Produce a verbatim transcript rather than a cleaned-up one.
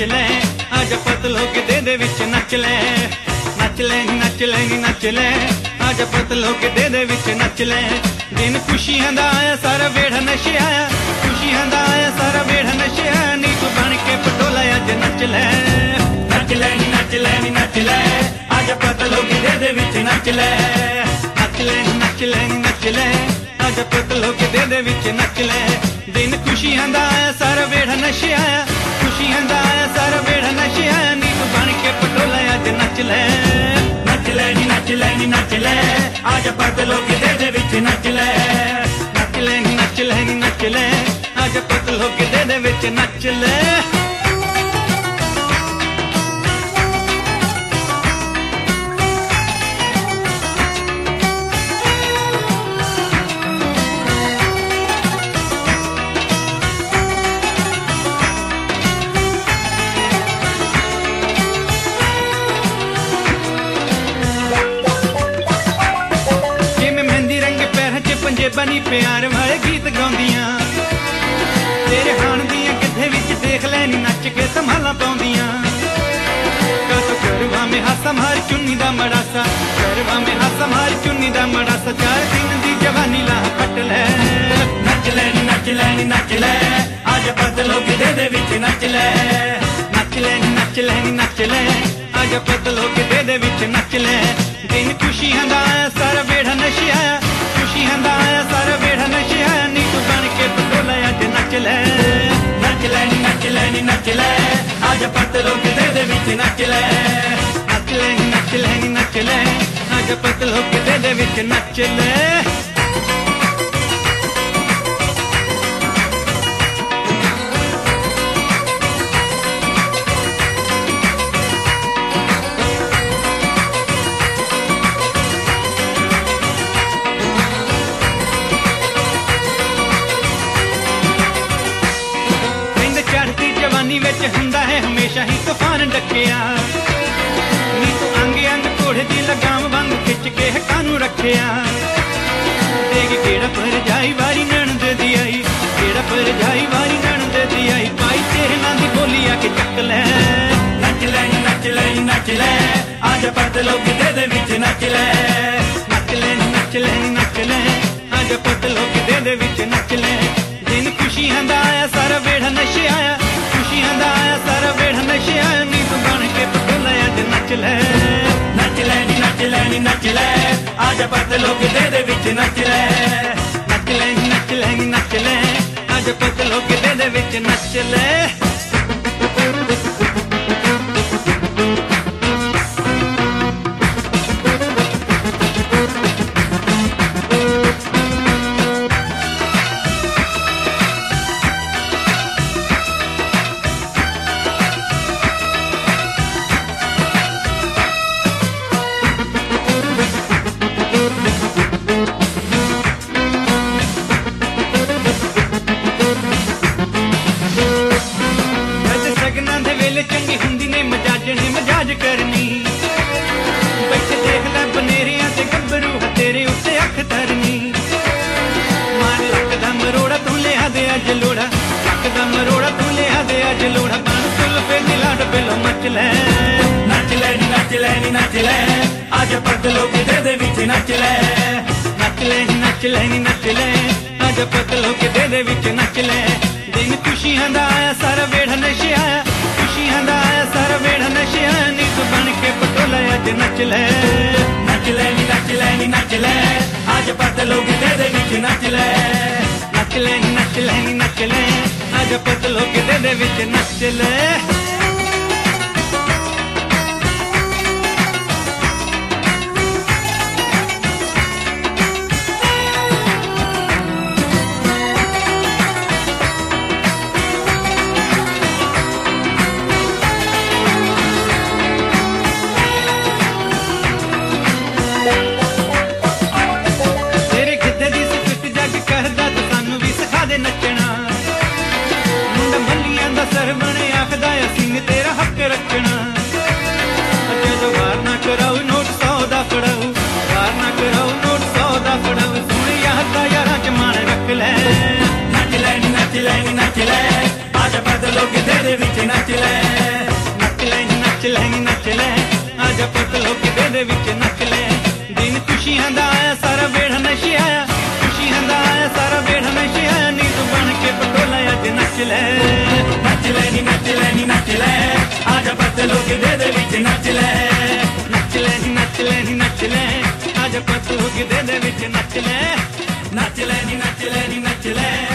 नच ले आजा पतलो गिद्धे दे विच नच ले नच ले नच ले नच ले आजा पतलो गिद्धे दे विच नच ले दिन खुशियां दा आया सारा वेड़ा नशे आया खुशियां दा आया सारा वेड़ा नशे आया नी तू बन के पटोला अज नच ले नच ले नच ले नच ले आजा पतलो गिद्धे दे विच नच ले नच ले नच ले नच ले आजा पतलो गिद्धे दे विच नच ले दिन खुशियां दा आया सारा वेड़ा नशे आया खुशियां दा आया सारा वेड़ा नशे आया नी तू बन के पटोला अज नच ले नच ले नी नच ले नी नच ले आजा पतलो गिद्धे दे विच नच ले नच ले नी नच ले नी नच ले आजा पतलो गिद्धे दे विच नच ले बनी प्यार वाले गीत गाउंदियां तेरे हाण दियां गिद्धे विच देख लैनी नच के संभाला पाउंदियां कातो करवा में हासा मार चुन्नी दा मड़ासा करवा में हासा मार चुन्नी दा मड़ासा चार दिन दी जवानी लाह कट ले नच ले नच ले नच ले आजा पतलो गिद्धे दे विच नच ले नच ले नच ले नच ले आजा पतलो गिद्धे दे विच नच ले दिन खुशियां दा आया सारा वेड़ा नशे आया खुशियां दा आया सारा वेड़ा नशे आया नी तू बन के पटोला अज नच ले नच ले नच ले नच ले आजा पतलो गिद्धे दे विच नच ले नच ले नच ले नच ले आजा पतलो गिद्धे दे विच नच ले जवानी विच हुंदा है हमेशा ही तूफान डकिया नी तू अंग अंग घोड़े दी लगाम वांग खिच के कानू रखिया देख केड़ा पर जाई वारी नणद दी आई केड़ा पर जाई वारी नणद दी आई पाई तेरे नां दी बोली आके चक ले नच ले नच ले नच ले आजा पतलो गिद्धे दे विच नच ले नच ले नच ले नच ले आजा पतलो गिद्धे दे विच नच ले दिन खुशियां दा आया सारा वेड़ा नशे आया खुशियां दा आया सारा वेड़ा नशे आया नी तू बन के पटोला अज नच ले नच ले नी नच ले नी नच ले आजा पतलो गिद्धे दे विच नच ले नच ले नी नच ले नी नच ले आजा पतलो गिद्धे दे विच नच ले चंगी हुंदी ने मजाज ने मजाज करनी बैठे देख लै बनेरिया ते गब्बरू तेरे उत्ते अख धरनी मार लक दा मरोड़ा तू लिया दे अज लोड़ा लक दा मरोड़ा तू लिया दे अज लोड़ा बन सुल्फे दी लाड बेलो मच ले नच ले नी नच ले नी नच ले आजा पतलो गिद्धे दे विच नच ले नच ले नच ले नी नच ले आजा पतलो गिद्धे दे विच नच ले दिन खुशियां दा आया सारा वेड़ा नशे आया खुशियां दा आया सारा वेड़ा नशे आया नी तू बन के पटोला अज नच ले नच ले नी नच ले नी नच ले आजा पतलो गिद्धे दे विच नच ले नच ले नच ले नी नच ले आजा पतलो गिद्धे दे विच नच ले नचना मुंडा मल्लियां दा सर बने आखदा असीं तेरा हक रखना जो वार ना कराओ नोट सौ दा फड़ाओ वार ना कराओ नोट सौ दा फड़ाओ सुन याद दा यारा च मान रख ले नच ले नच ले नच ले आजा पतलो गिद्धे दे विच नच ले ਨੱਚ ਲੈ ਨੀ ਨੱਚ ਲੈ ਆਜਾ ਪਤਲੋ ਕਿਦੇ ਦੇ ਵਿੱਚ ਨੱਚ ਲੈ ਦਿਨ ਖੁਸ਼ੀਆਂ ਦਾ ਆਇਆ ਸਾਰਾ ਵੇੜਾ ਨਸ਼ੇ ਆਇਆ ਖੁਸ਼ੀਆਂ ਦਾ ਆਇਆ ਸਾਰਾ ਵੇੜਾ ਨਸ਼ੇ ਆਇਆ ਨੀ ਤੂੰ ਬਣ ਕੇ ਪਟੋਲਾ ਅੱਜ ਨੱਚ ਲੈ ਨੱਚ ਲੈ ਨੀ ਨੱਚ ਲੈ ਨੀ ਨੱਚ ਲੈ ਆਜਾ ਪਤਲੋ ਕਿਦੇ ਦੇ ਵਿੱਚ ਨੱਚ ਲੈ ਨੱਚ ਲੈ ਨੀ ਨੱਚ ਲੈ ਨੀ ਨੱਚ ਲੈ ਆਜਾ ਪਤਲੋ ਕਿਦੇ ਦੇ ਵਿੱਚ ਨੱਚ ਲੈ ਨੱਚ ਲੈ ਨੀ ਨੱਚ ਲੈ ਨੀ ਨੱਚ ਲੈ